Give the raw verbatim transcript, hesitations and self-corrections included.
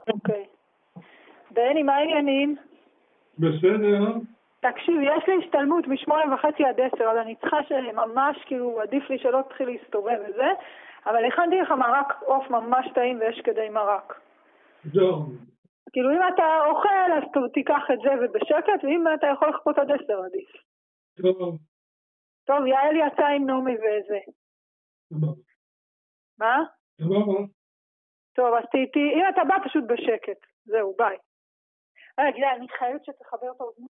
אוקיי. בני, מה העניינים? בסדר. תקשיב, יש לי השתלמות משמונה וחצי עד עשר, אז אני צריכה שממש, כאילו, עדיף לי שלא תתחיל להסתובב וזה, אבל הכנתי לך מרק עוף ממש טעים ויש כדי מרק. זהו. כאילו, אם אתה אוכל, אז תיקח את זה ובשקט, ואם אתה יכול לחכות עד עשר, עדיף. טוב. טוב, יעל יצא עם נומי וזה. טוב. מה? טוב. טוב, אז תהייתי, אם אתה בא פשוט בשקט. זהו, ביי. רגע, אני חייבת שתחבר את האוזניים.